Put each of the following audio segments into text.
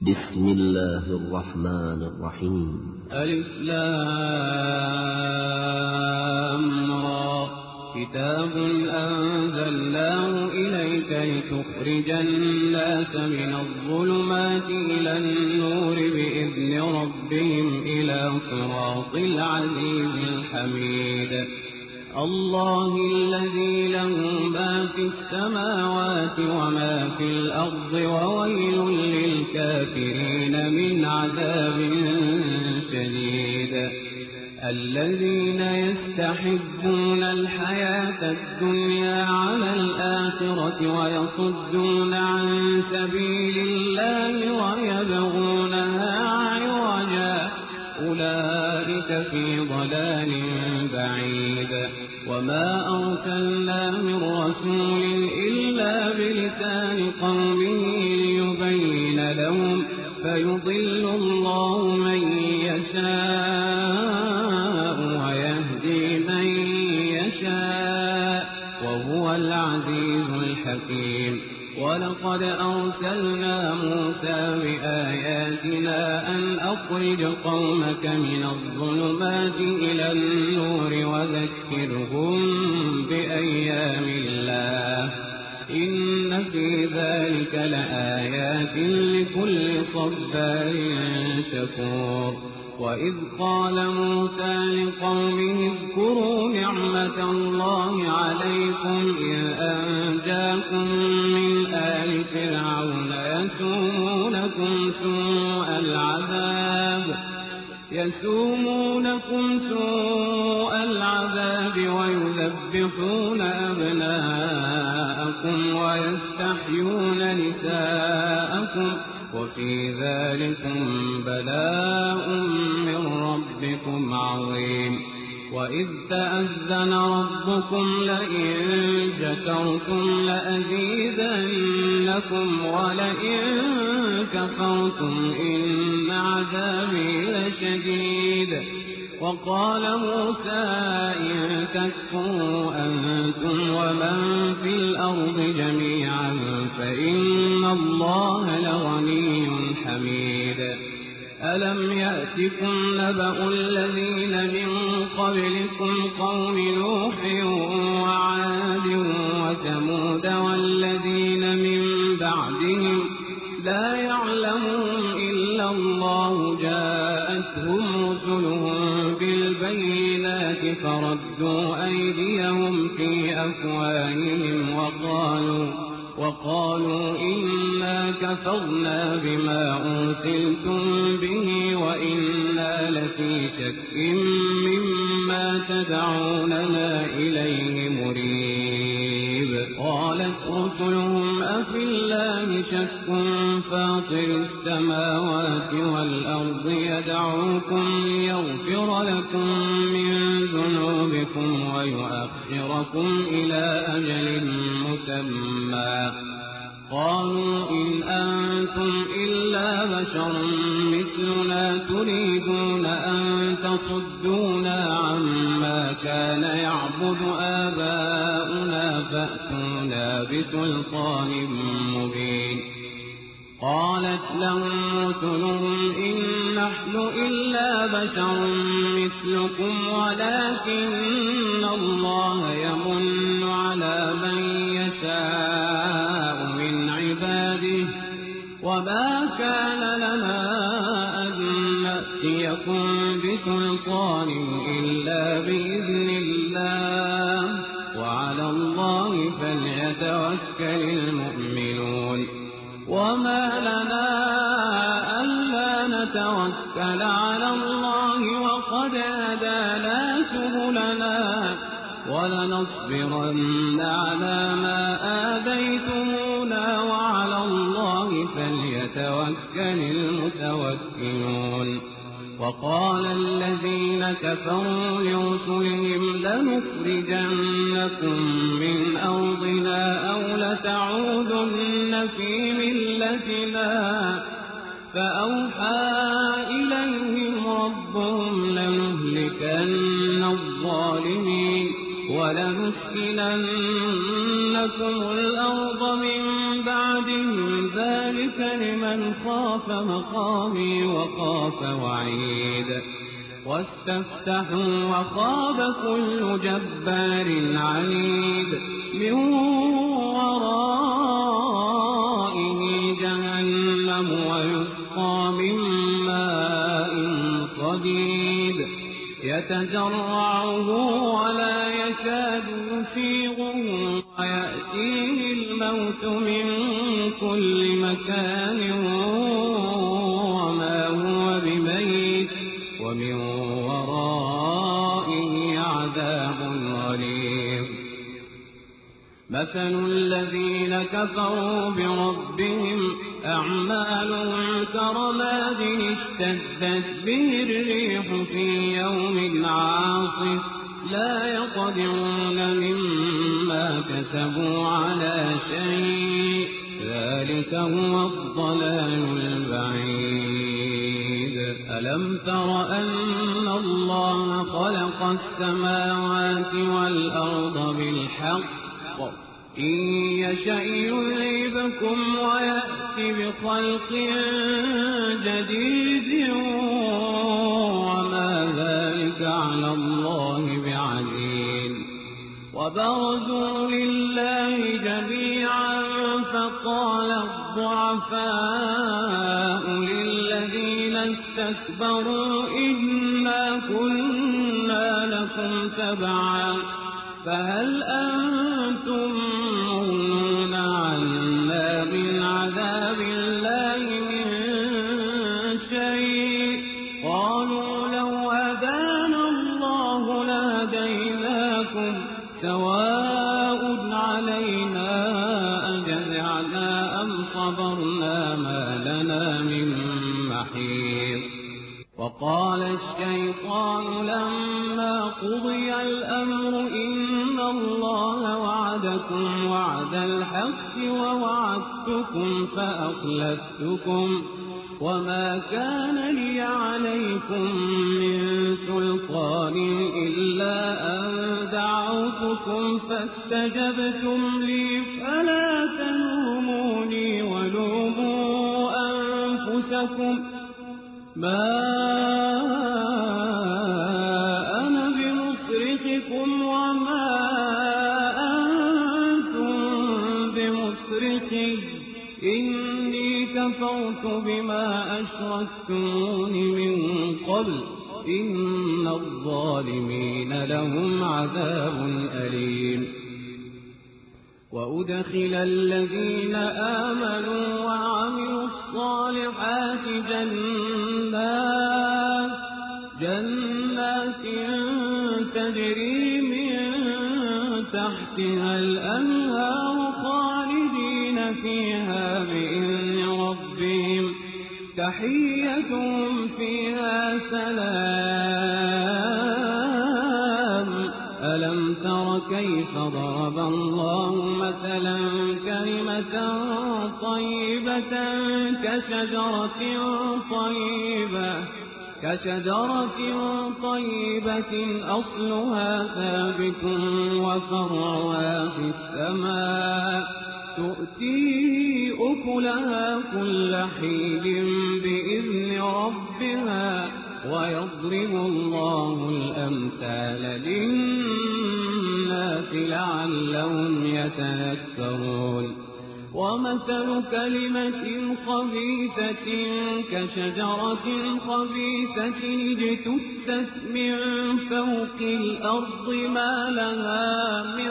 بسم الله الرحمن الرحيم. ألف لام را كتاب أنزلناه إليك لتخرج الناس من الظلمات إلى النور بإذن ربهم إلى صراط العزيز الحميد. الله الذي له ما في السماوات وما في الأرض وويل للكافرين من عذاب شديد. الذين يستحبون الحياة الدنيا على الآخرة ويصدون عن سبيل الله ويبغونها عوجا أولئك في ضلال بعيد. وما أرسلنا من رسول إلا بلسان قومه ليبين لهم فيضل الله من يشاء ويهدي من يشاء وهو العزيز الحكيم. ولقد أرسلنا موسى بآياتنا أن أخرج قومك من الظلمات إلى النور وذكرهم بأيام الله إن في ذلك لآيات لكل صبار شكور. وإذ قال موسى لقومه اذكروا نعمة الله عليكم إذ أنجاكم من آل فرعون يسومونكم سوء العذاب ويذبحون أبناءكم ويستحيون نساءكم وفي ذلكم بلاء من ربكم عظيم. وإذ تأذن ربكم لئن شكرتم لأزيدنكم ولئن كفرتم إن عذابي لشديد. وقال موسى إن تكفروا أنتم ومن في الأرض جميعا فإن الله لغني حميد. ألم يأتكم نبأ الذين من قبلكم قوم نوح وعاد وثمود والذين من بعدهم لا يعلمهم إلا الله جاءتهم رسلهم بالبينات فردوا أيديهم في أفواههم وقالوا إنا كفرنا بما أرسلتم به وإنا لفي شك مما تدعوننا إليه مريب. قالت رسلهم أفي الله شك فاطر السماوات والأرض يدعوكم ليغفر لكم من ذنوبكم ويؤخركم إلى أجل مسمى. قالوا إن أنتم إلا بشر مثلنا تريدون أن تصدونا عما كان يعبد آباؤنا فأتونا بسلطان مبين. قالت لهم رسلهم إن نحن إلا بشر مثلكم ولكن الله يمن على من يشاء من عباده وما كان لنا أن نأتيكم بسلطان إلا بإذن الله وعلى الله فليتوكل المؤمنون. وما لنا ألا نتوكل على الله وقد هدانا سبلنا ولنصبرن على ما آذيتمونا وعلى الله فليتوكل المتوكلون. وقال الذين كفروا لرسلهم لنخرجنكم من أرضنا أو لتعودن في ملتنا فأوحى إليهم ربهم لنهلكن الظالمين ولنسكننكم الأرض من بعدهم ذلك لمن لمن خاف مقامي وخاف وعيد واستفتحوا وخاب كل جبار عنيد من ورائه جهنم ويسقى من ماء صديد يتجرعه ولا يكاد يسيغه ويأتيه الموت من كل مكان وما هو بميت ومن ورائه عذاب غليظ مثل الذين كفروا بربهم أعمالهم كرماد اشتدت به الريح في يوم عاصف لا يقدرون مما كسبوا على شيء ذلك هو الضلال البعيد ألم تر أن الله خلق السماوات والأرض بالحق إن يشأ يذهبكم ويأتي بخلق جديد وما ذلك على الله بعزيز وبرزوا لله جميعا فقال الضعفاء للذين استكبروا إنا كنا لكم تبعا فهل أنتم مغنون عنا من عذاب الله من شيء قالوا لو هدانا الله لهديناكم سواء علينا أجزعنا أم صبرنا ما لنا من محيص وقال الشيطان لما قضي الأمر إن الله وعدكم وعد الحق ووعدتكم فأخلفتكم وما كان لي عليكم من سلطان إلا أن دعوتكم فاستجبتم لي فلا تلوموني ولوموا أنفسكم ما أنا بمصرخكم وما أنتم بمصرخي إني كفرت بما أشركتمون من قبل إن الظالمين لهم عذاب أليم وأدخل الذين آمنوا وعملوا الصالحات جنات تجري من تحتها الأنهار خالدين فيها بإذن ربهم تحيتهم فيها سلام ألم تر كيف ضرب الله مثلا كلمة طيبة كشجرة طيبة أصلها ثابت وفرعها في السماء تؤتي أكلها كل حين بإذن ربها ويضرب الله الأمثال للناس لعلهم يتذكرون ومثل كلمة خبيثة كشجرة خبيثة اجتثت من فوق الأرض ما لها من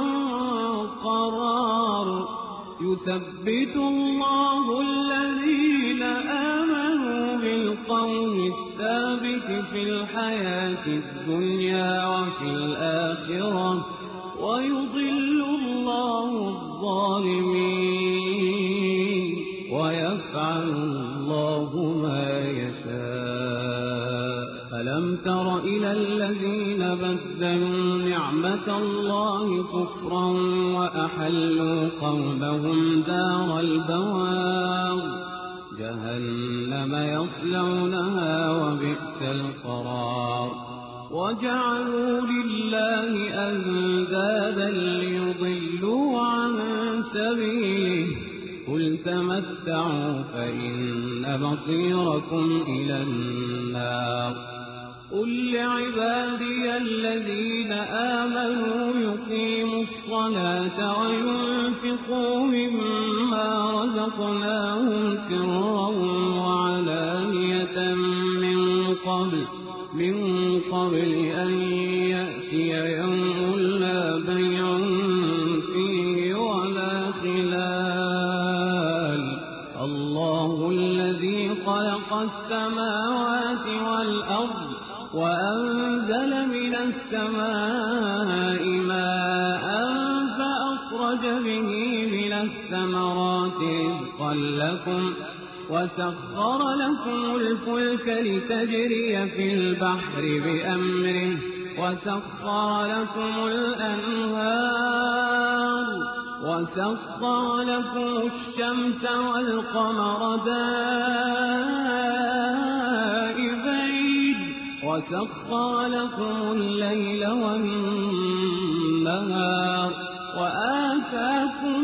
قرار يثبت الله الذين آمنوا بالقول الثابت في الحياة الدنيا وفي الآخرة ويضل الله الظالمين ويفعل الله ما يشاء ألم تر إلى الذين بدلوا نعمة الله كفرا وأحلوا قومهم دار البوار جهنم يصلونها وبئس القرار وجعلوا لله أندادا ليضلوا عن سبيله قل تمتعوا فإن مصيركم إلى النار قل لعبادي الذين آمنوا يقيموا الصلاة وينفقوا مما رزقناهم سرا وعلانية من قبل أن يأتي يوم لا بيع فيه ولا خلال الله الذي خلق السماوات والأرض وأنزل من السماء ماء فأخرج به من الثمرات رزقا لكم وسخر لكم الفلك لتجري في البحر بأمره وسخر لكم الأنهار وسخر لكم الشمس والقمر دائبين وسخر لكم الليل والنهار وآتاكم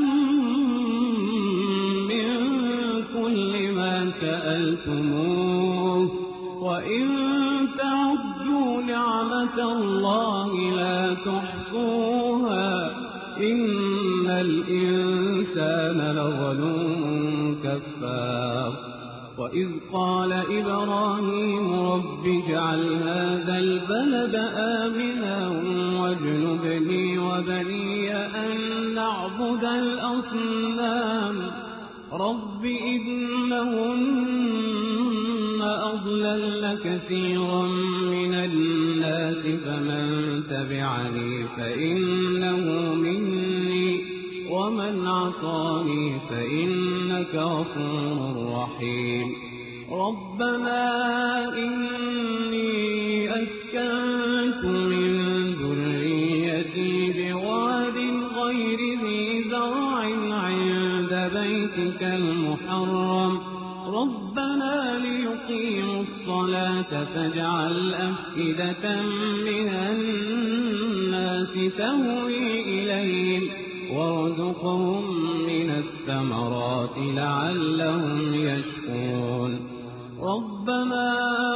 من كل ما سألتموه وإن تعدوا نعمة الله لا تحصوها إن الإنسان لظلوم كفار وإذ قال إبراهيم رب اجعل هذا البلد آمنا واجنبني وبني أن نعبد الأصنام رب إنهن أضللن كثيرا من الناس فمن تبعني فإنه مني ومن عصاني فإنك غفور رحيم ربنا إني أسكنت من ذريتي بواد غير ذي زرع عند بيتك المحرم ربنا ليقيموا الصلاة فاجعل أفئدة من الناس تهوي إليهم وارزقهم من الثمرات لعلهم يشكرون ربنا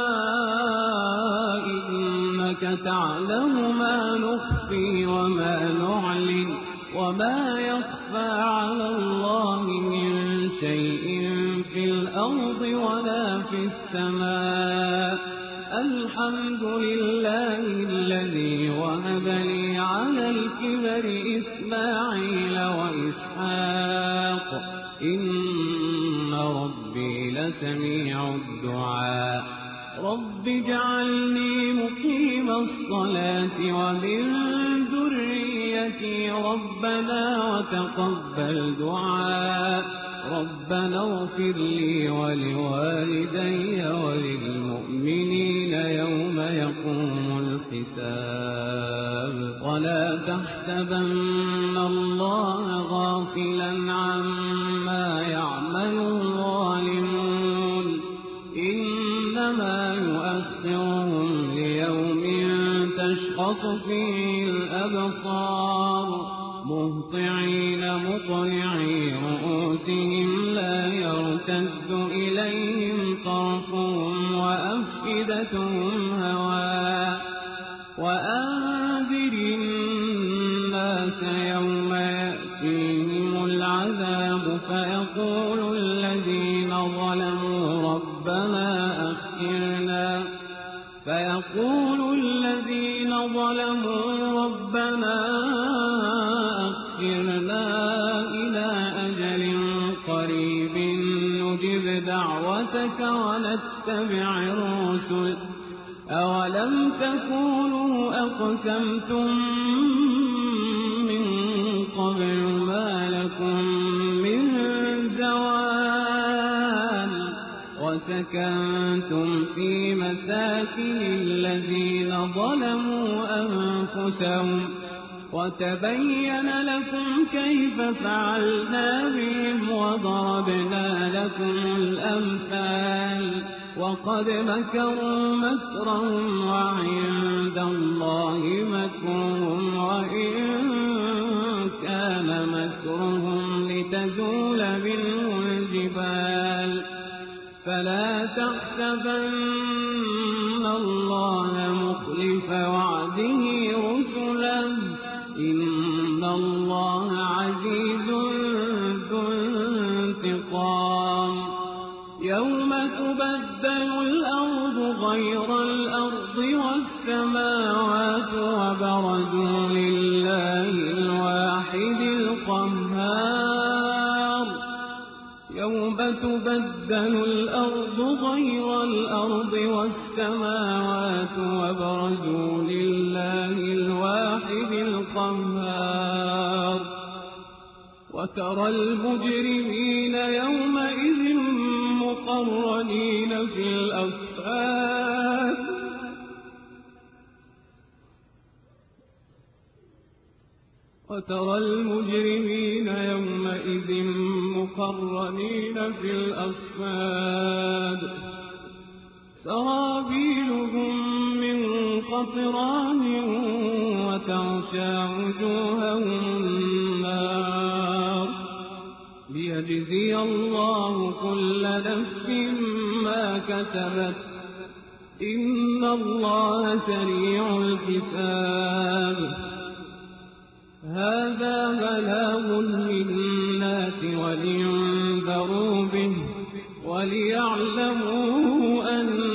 إنك تعلم ما نخفي وما نعلن وما يخفى على الله من شيء في الأرض ولا في السماء الحمد لله الذي وهب لي على الكبر إسماعيل وإسحاق إن ربي لسميع الدعاء رب اجعلني مقيم الصلاة ومن ذريتي ربنا وتقبل دعاء ربنا اغفر لي ولوالدي وللمؤمنين يوم يقوم الحساب ولا تحسبن الله غافلا عما يعمل الظالمون إنما يؤخرهم ليوم تشخص فيه الأبصار مهطعين مقنعي رؤوسهم لا يرتد إليهم طرفهم وأفئدتهم هواء وأنذر الناس يوم يأتيهم العذاب فيقول الذين ظلموا ربنا أخرنا إلى أجل قريب نجب دعوتك ونتبع الرسل أولم تكونوا أقسمتم من قبل ما لكم من زوال وسكنتم في مساكن الذين ظلموا أنفسهم وتبين لكم كيف فعلنا بهم وضربنا لكم الأمثال وقد مكروا مكرهم وعند الله مكرهم وإن كان مكرهم لتزول منه تحسبن الله مخلف وعده رسله إن الله عزيز ذو انتقام يوم تبدل الأرض غير الأرض والسماوات وبرزوا لله الواحد القهار يوم تبدل الأرض غير الأرض والسماوات وبرزوا لله الواحد القهار وترى المجرمين يومئذ مقرنين في الأصفاد وترى المجرمين يومئذ مقرنين في الأصفاد سرابيلهم من قطران وتغشى وجوههم النار ليجزي الله كل نفس ما كسبت إن الله سريع الحساب هذا بلاغ للناس ولينذروا به وليعلموا أن